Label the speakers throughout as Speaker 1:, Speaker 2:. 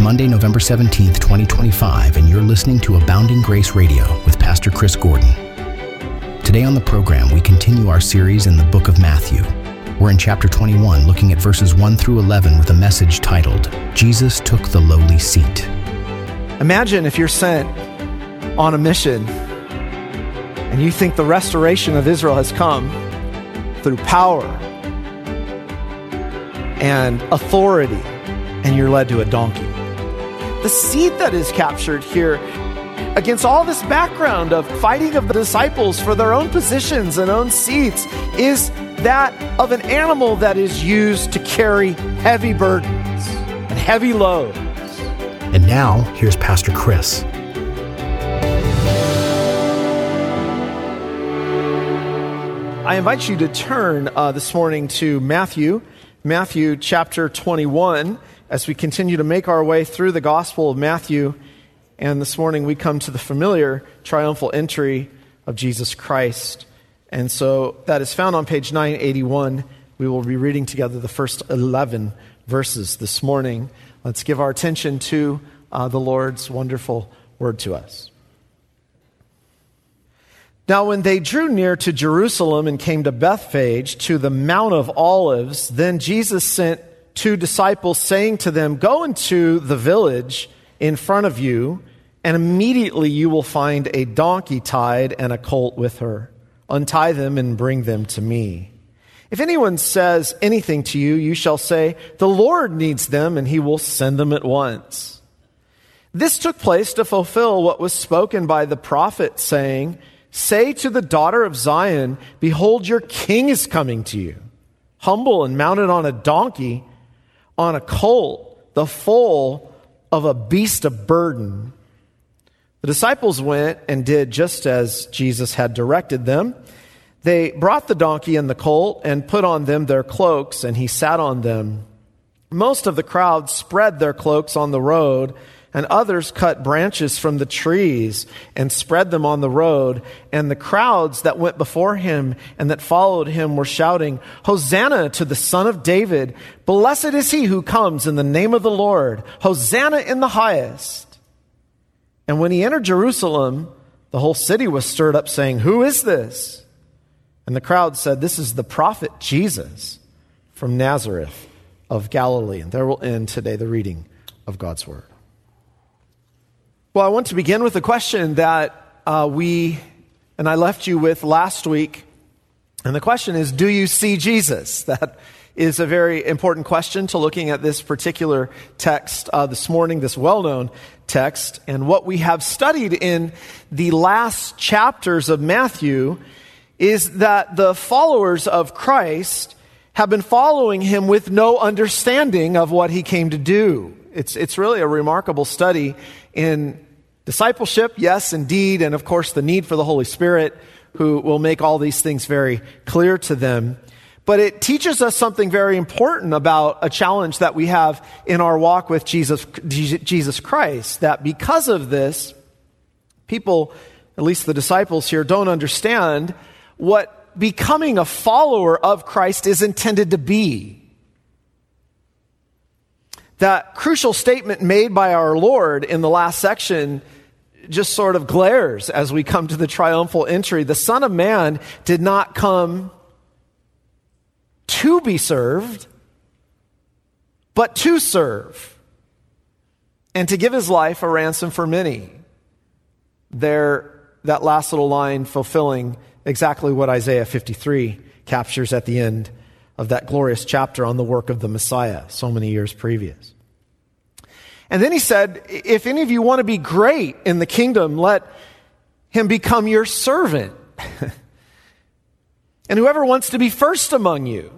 Speaker 1: Monday, November 17th, 2025, and you're listening to Abounding Grace Radio with Pastor Chris Gordon. Today on the program, we continue our series in the book of Matthew. We're in chapter 21, looking at verses 1 through 11 with a message titled, Jesus Took the Lowly Seat.
Speaker 2: Imagine if you're sent on a mission and you think the restoration of Israel has come through power and authority, and you're led to a donkey. The seat that is captured here, against all this background of fighting of the disciples for their own positions and own seats, is that of an animal that is used to carry heavy burdens and heavy loads.
Speaker 1: And now, here's Pastor Chris.
Speaker 2: I invite you to turn this morning to Matthew chapter 21, as we continue to make our way through the Gospel of Matthew. And this morning we come to the familiar triumphal entry of Jesus Christ. And so that is found on page 981. We will be reading together the first 11 verses this morning. Let's give our attention to the Lord's wonderful word to us. Now, when they drew near to Jerusalem and came to Bethphage, to the Mount of Olives, then Jesus sent 2 disciples, saying to them, "Go into the village in front of you, and immediately you will find a donkey tied and a colt with her. Untie them and bring them to me. If anyone says anything to you, you shall say, 'The Lord needs them,' and he will send them at once." This took place to fulfill what was spoken by the prophet, saying, "Say to the daughter of Zion, behold, your king is coming to you, humble and mounted on a donkey, on a colt, the foal of a beast of burden." The disciples went and did just as Jesus had directed them. They brought the donkey and the colt and put on them their cloaks, and he sat on them. Most of the crowd spread their cloaks on the road, and others cut branches from the trees and spread them on the road. And the crowds that went before him and that followed him were shouting, "Hosanna to the Son of David! Blessed is he who comes in the name of the Lord! Hosanna in the highest!" And when he entered Jerusalem, the whole city was stirred up, saying, "Who is this?" And the crowd said, "This is the prophet Jesus from Nazareth of Galilee." And there will end today the reading of God's word. Well, I want to begin with a question that I left you with last week. And the question is, do you see Jesus? That is a very important question to looking at this particular text this morning, this well-known text. And what we have studied in the last chapters of Matthew is that the followers of Christ have been following him with no understanding of what he came to do. It's really a remarkable study in discipleship, yes, indeed, and of course the need for the Holy Spirit, who will make all these things very clear to them. But it teaches us something very important about a challenge that we have in our walk with Jesus Christ, that because of this, people, at least the disciples here, don't understand what becoming a follower of Christ is intended to be. That crucial statement made by our Lord in the last section just sort of glares as we come to the triumphal entry. The Son of Man did not come to be served, but to serve, and to give his life a ransom for many. There, that last little line fulfilling exactly what Isaiah 53 captures at the end of that glorious chapter on the work of the Messiah so many years previous. And then he said, if any of you want to be great in the kingdom, let him become your servant. And whoever wants to be first among you,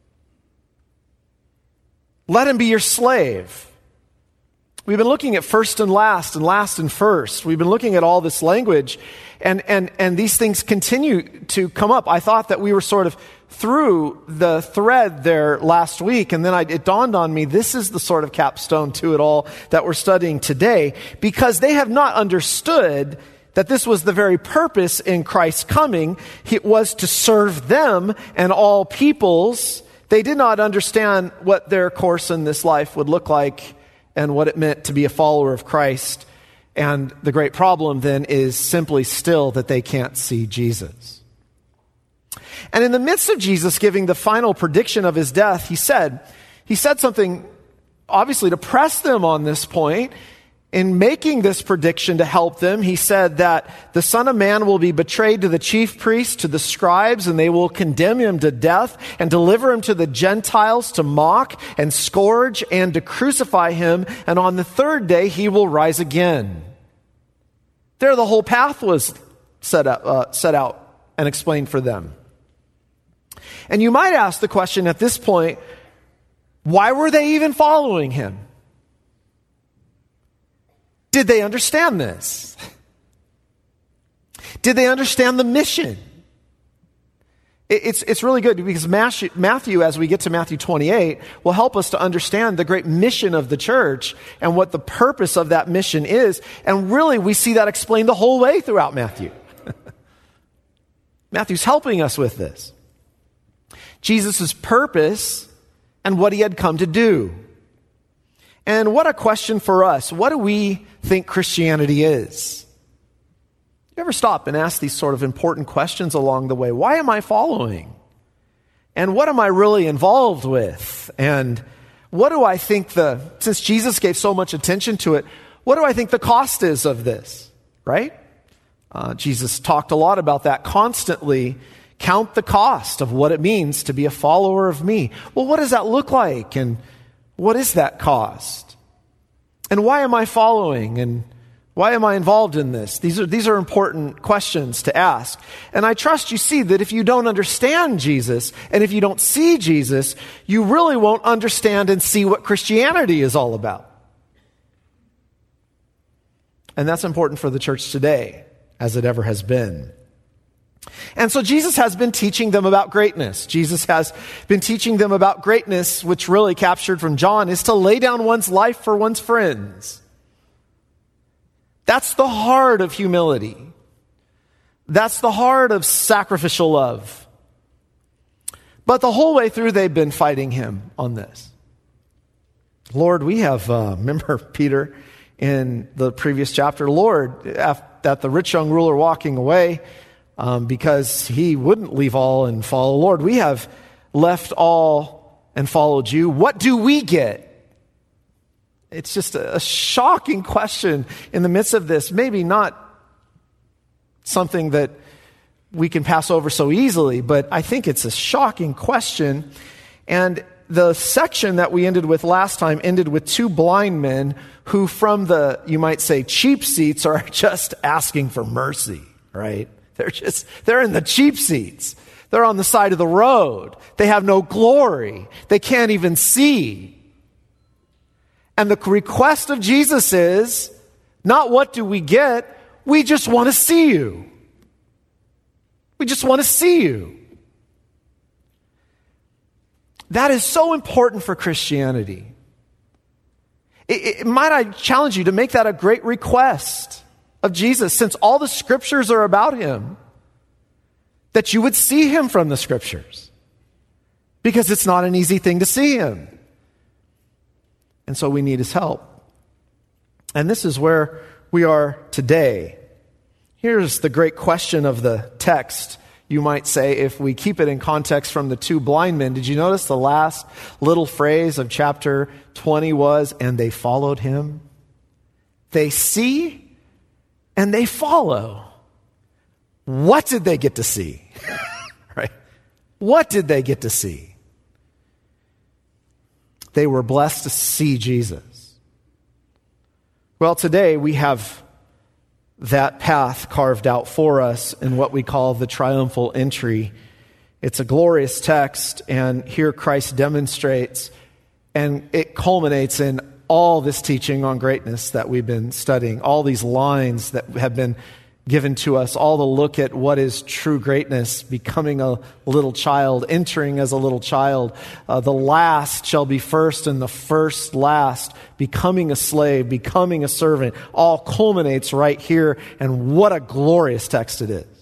Speaker 2: let him be your slave. We've been looking at first and last and first. We've been looking at all this language, and these things continue to come up. I thought that we were sort of through the thread there last week, and then it dawned on me, this is the sort of capstone to it all that we're studying today, because they have not understood that this was the very purpose in Christ's coming. It was to serve them and all peoples. They did not understand what their course in this life would look like and what it meant to be a follower of Christ. And the great problem then is simply still that they can't see Jesus. And in the midst of Jesus giving the final prediction of his death, he said something obviously to press them on this point. In making this prediction to help them, he said that the Son of Man will be betrayed to the chief priests, to the scribes, and they will condemn him to death and deliver him to the Gentiles to mock and scourge and to crucify him. And on the third day, he will rise again. There, the whole path was set out and explained for them. And you might ask the question at this point, why were they even following him? Did they understand this? Did they understand the mission? It's really good because Matthew, as we get to Matthew 28, will help us to understand the great mission of the church and what the purpose of that mission is. And really, we see that explained the whole way throughout Matthew. Matthew's helping us with this. Jesus' purpose and what he had come to do. And what a question for us. What do we think Christianity is? You ever stop and ask these sort of important questions along the way? Why am I following? And what am I really involved with? And what do I think since Jesus gave so much attention to it, what do I think the cost is of this? Right? Jesus talked a lot about that constantly. Count the cost of what it means to be a follower of me. Well, what does that look like? And what is that cost? And why am I following? And why am I involved in this? These are important questions to ask. And I trust you see that if you don't understand Jesus, and if you don't see Jesus, you really won't understand and see what Christianity is all about. And that's important for the church today, as it ever has been. And so Jesus has been teaching them about greatness. Jesus has been teaching them about greatness, which really captured from John is to lay down one's life for one's friends. That's the heart of humility. That's the heart of sacrificial love. But the whole way through, they've been fighting him on this. Lord, we have, remember Peter in the previous chapter, Lord, at the rich young ruler walking away, because he wouldn't leave all and follow. Lord, we have left all and followed you. What do we get? It's just a shocking question in the midst of this. Maybe not something that we can pass over so easily, but I think it's a shocking question. And the section that we ended with last time ended with two blind men who from the, you might say, cheap seats are just asking for mercy, right? They're in the cheap seats. They're on the side of the road. They have no glory. They can't even see. And the request of Jesus is, not what do we get? We just want to see you. We just want to see you. That is so important for Christianity. Might I challenge you to make that a great request of Jesus, since all the scriptures are about him, that you would see him from the scriptures, because it's not an easy thing to see him. And so we need his help. And this is where we are today. Here's the great question of the text, you might say, if we keep it in context from the two blind men. Did you notice the last little phrase of chapter 20 was, and they followed him? They see and they follow. What did they get to see? Right? What did they get to see? They were blessed to see Jesus. Well, today we have that path carved out for us in what we call the triumphal entry. It's a glorious text, and here Christ demonstrates, and it culminates in all this teaching on greatness that we've been studying, all these lines that have been given to us, all the look at what is true greatness, becoming a little child, entering as a little child. The last shall be first and the first last, becoming a slave, becoming a servant, all culminates right here. And what a glorious text it is.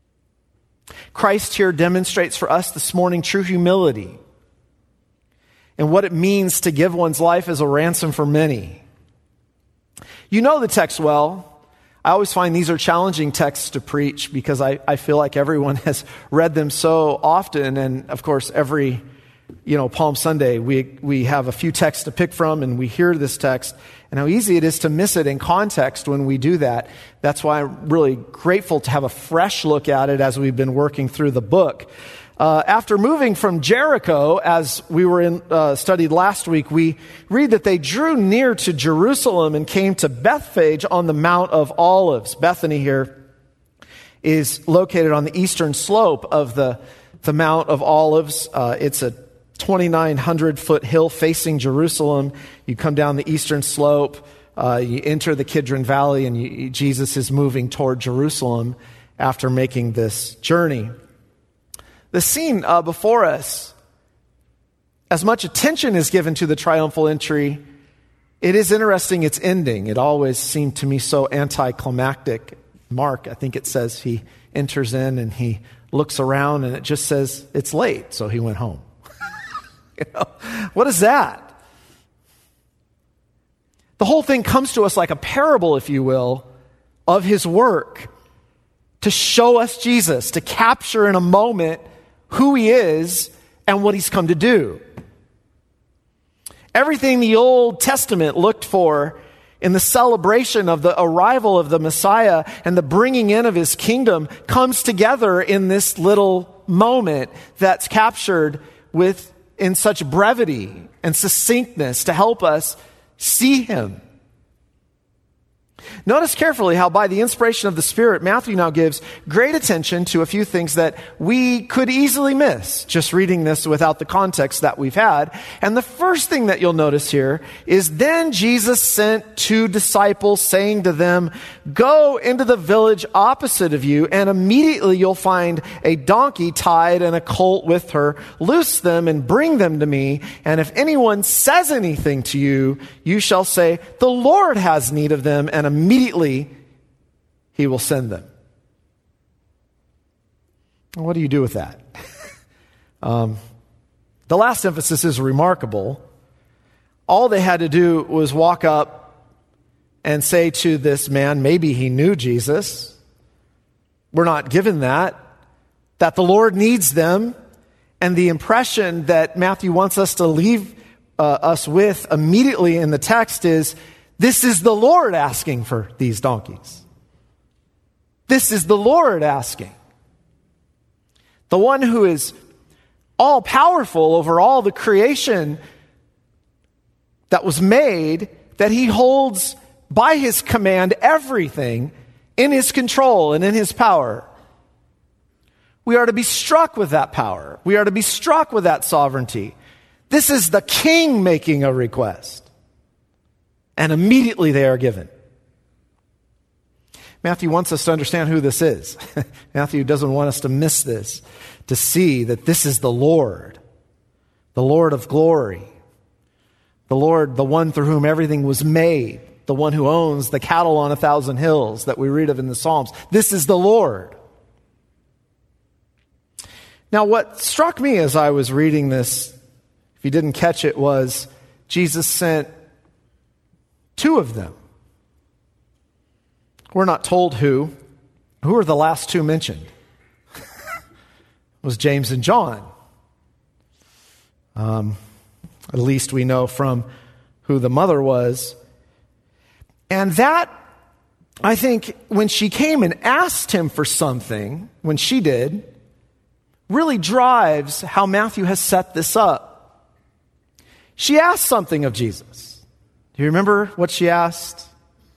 Speaker 2: Christ here demonstrates for us this morning true humility. and what it means to give one's life as a ransom for many. You know the text well. I always find these are challenging texts to preach because I feel like everyone has read them so often. And of course, every Palm Sunday, we have a few texts to pick from and we hear this text and how easy it is to miss it in context when we do that. That's why I'm really grateful to have a fresh look at it as we've been working through the book. After moving from Jericho, as we were studied last week, we read that they drew near to Jerusalem and came to Bethphage on the Mount of Olives. Bethany here is located on the eastern slope of the Mount of Olives. It's a 2,900-foot hill facing Jerusalem. You come down the eastern slope, you enter the Kidron Valley, and Jesus is moving toward Jerusalem after making this journey. The scene before us, as much attention is given to the triumphal entry, it is interesting its ending. It always seemed to me so anticlimactic. Mark, I think it says he enters in and he looks around and it just says it's late, so he went home. What is that? The whole thing comes to us like a parable, if you will, of his work to show us Jesus, to capture in a moment who he is and what he's come to do. Everything the Old Testament looked for in the celebration of the arrival of the Messiah and the bringing in of his kingdom comes together in this little moment that's captured in such brevity and succinctness to help us see him. Notice carefully how by the inspiration of the Spirit, Matthew now gives great attention to a few things that we could easily miss just reading this without the context that we've had. And the first thing that you'll notice here is then Jesus sent 2 disciples saying to them, "Go into the village opposite of you, and immediately you'll find a donkey tied and a colt with her. Loose them and bring them to me. And if anyone says anything to you, you shall say, 'The Lord has need of them,' and immediately he will send them." What do you do with that? The last emphasis is remarkable. All they had to do was walk up and say to this man, maybe he knew Jesus. We're not given that the Lord needs them. And the impression that Matthew wants us to leave us with immediately in the text is, this is the Lord asking for these donkeys. This is the Lord asking. The one who is all powerful over all the creation that was made, that he holds by his command everything in his control and in his power. We are to be struck with that power. We are to be struck with that sovereignty. This is the king making a request. And immediately they are given. Matthew wants us to understand who this is. Matthew doesn't want us to miss this, to see that this is the Lord of glory, the Lord, the one through whom everything was made, the one who owns the cattle on 1,000 hills that we read of in the Psalms. This is the Lord. Now, what struck me as I was reading this, if you didn't catch it, was Jesus sent 2 of them. We're not told who. Who are the last 2 mentioned? It was James and John. At least we know from who the mother was. And that, I think, when she came and asked him for something, when she did, really drives how Matthew has set this up. She asked something of Jesus. Do you remember what she asked?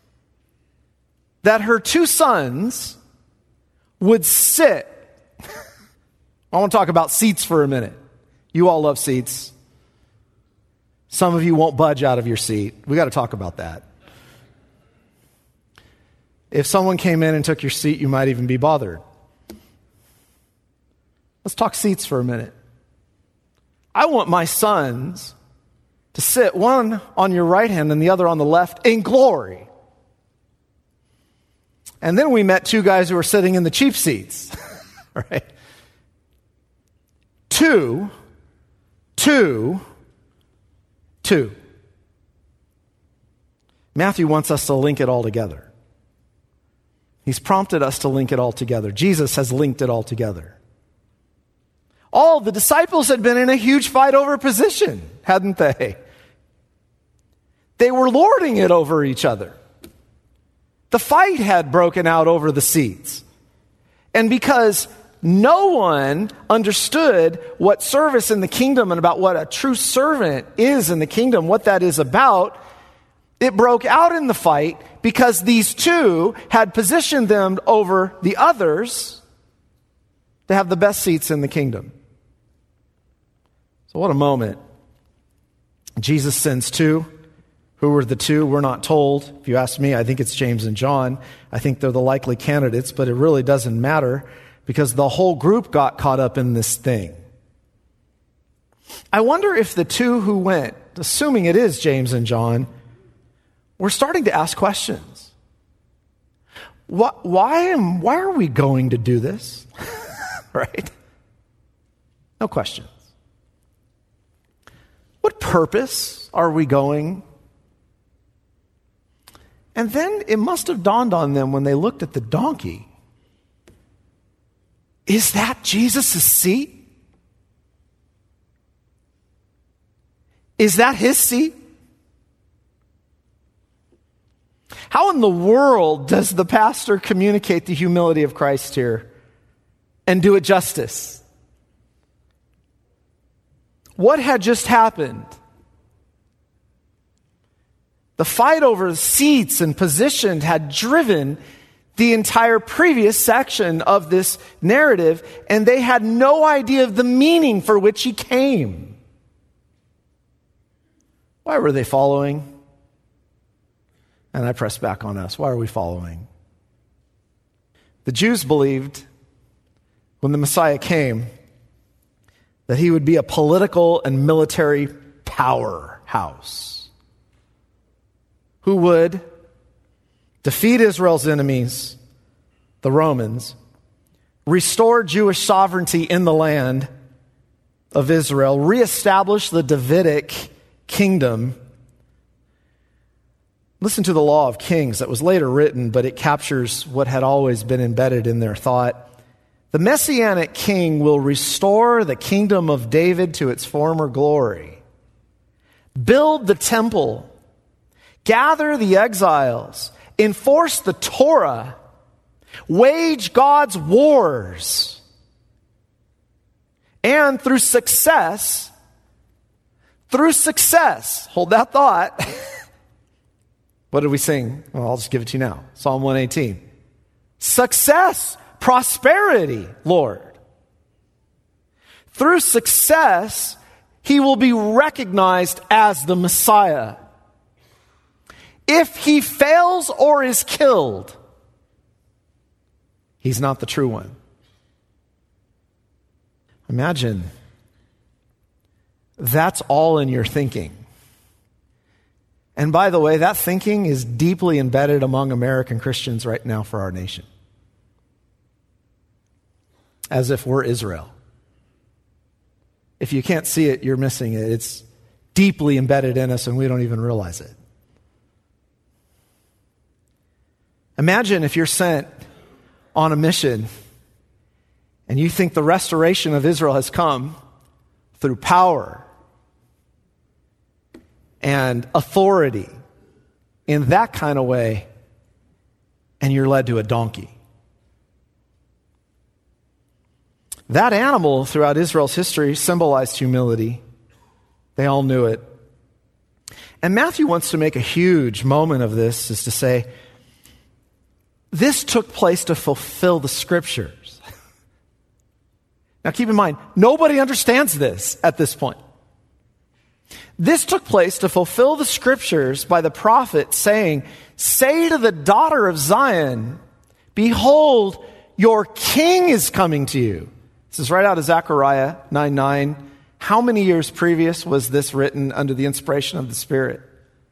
Speaker 2: That her 2 sons would sit. I want to talk about seats for a minute. You all love seats. Some of you won't budge out of your seat. We got to talk about that. If someone came in and took your seat, you might even be bothered. Let's talk seats for a minute. I want my sons to sit one on your right hand and the other on the left in glory. And then we met 2 guys who were sitting in the cheap seats. Right? Two two. Matthew wants us to link it all together. He's prompted us to link it all together. Jesus has linked it all together. All the disciples had been in a huge fight over position, hadn't they? They were lording it over each other. The fight had broken out over the seats. And because no one understood what service in the kingdom and about what a true servant is in the kingdom, what that is about, it broke out in the fight because these two had positioned them over the others to have the best seats in the kingdom. So what a moment. Jesus sends two. Who were the two? We're not told. If you ask me, I think it's James and John. I think they're the likely candidates, but it really doesn't matter because the whole group got caught up in this thing. I wonder if the two who went, assuming it is James and John, were starting to ask questions. Why are we going to do this? Right? No questions. What purpose are we going? And then it must have dawned on them when they looked at the donkey. Is that Jesus' seat? Is that his seat? How in the world does the pastor communicate the humility of Christ here and do it justice? What had just happened? The fight over seats and position had driven the entire previous section of this narrative, and they had no idea of the meaning for which he came. Why were they following? And I press back on us. Why are we following? The Jews believed when the Messiah came that he would be a political and military powerhouse who would defeat Israel's enemies, the Romans, restore Jewish sovereignty in the land of Israel, reestablish the Davidic kingdom. Listen to the Law of Kings that was later written, but it captures what had always been embedded in their thought. The Messianic king will restore the kingdom of David to its former glory, build the temple, gather the exiles, enforce the Torah, wage God's wars, and through success, hold that thought. What did we sing? Well, I'll just give it to you now. Psalm 118. Success, prosperity, Lord. Through success, he will be recognized as the Messiah. If he fails or is killed, he's not the true one. Imagine that's all in your thinking. And by the way, that thinking is deeply embedded among American Christians right now for our nation. As if we're Israel. If you can't see it, you're missing it. It's deeply embedded in us and we don't even realize it. Imagine if you're sent on a mission and you think the restoration of Israel has come through power and authority in that kind of way, and you're led to a donkey. That animal throughout Israel's history symbolized humility. They all knew it. And Matthew wants to make a huge moment of this, is to say, this took place to fulfill the scriptures. Now keep in mind, nobody understands this at this point. This took place to fulfill the scriptures by the prophet saying, say to the daughter of Zion, behold, your king is coming to you. This is right out of Zechariah 9:9. How many years previous was this written under the inspiration of the Spirit?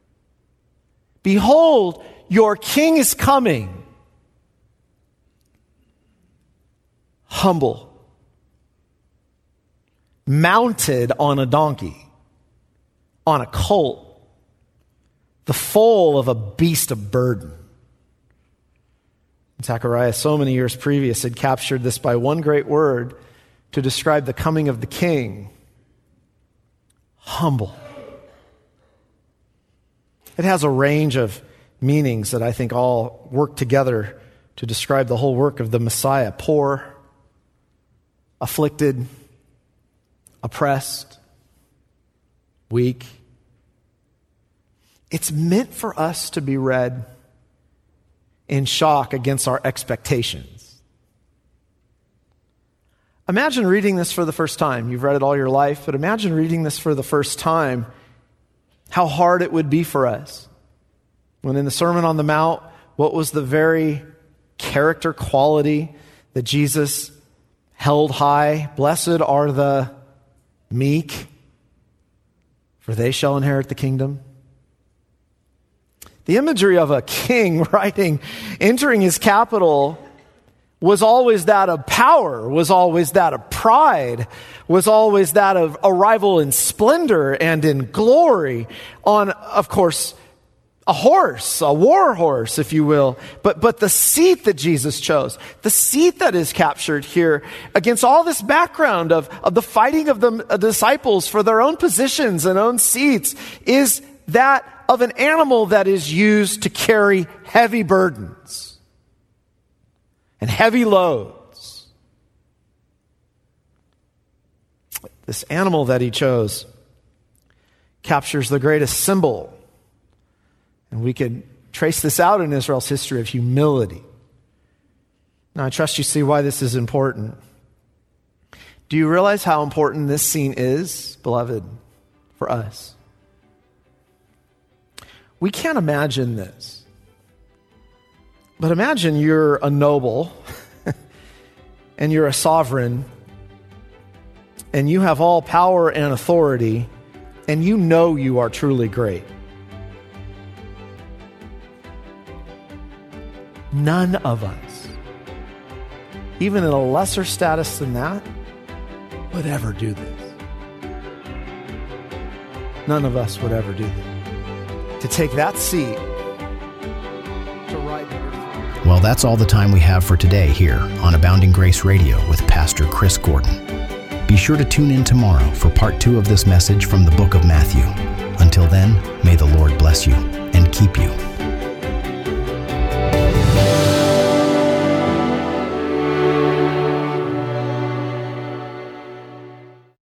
Speaker 2: Behold, your king is coming. Humble. Mounted on a donkey. on a colt, the foal of a beast of burden. Zechariah, so many years previous, had captured this by one great word to describe the coming of the king: humble. It has a range of meanings that I think all work together to describe the whole work of the Messiah: poor, afflicted, oppressed, weak. It's meant for us to be read in shock against our expectations. Imagine reading this for the first time. You've read it all your life, but imagine reading this for the first time, how hard it would be for us. When in the Sermon on the Mount, what was the very character quality that Jesus held high? Blessed are the meek, for they shall inherit the kingdom. The imagery of a king entering his capital was always that of power, was always that of pride, was always that of arrival in splendor and in glory on, of course, a horse, a war horse, if you will. But the seat that Jesus chose, the seat that is captured here against all this background of the fighting of the disciples for their own positions and own seats, is that of an animal that is used to carry heavy burdens and heavy loads. This animal that he chose captures the greatest symbol, and we could trace this out in Israel's history, of humility. Now, I trust you see why this is important. Do you realize how important this scene is, beloved, for us? We can't imagine this. But imagine you're a noble and you're a sovereign and you have all power and authority and you know you are truly great. None of us, even in a lesser status than that, would ever do this. None of us would ever do this. To take that seat, to ride your throne.
Speaker 1: Well, that's all the time we have for today here on Abounding Grace Radio with Pastor Chris Gordon. Be sure to tune in tomorrow for part 2 of this message from the book of Matthew. Until then, may the Lord bless you and keep you.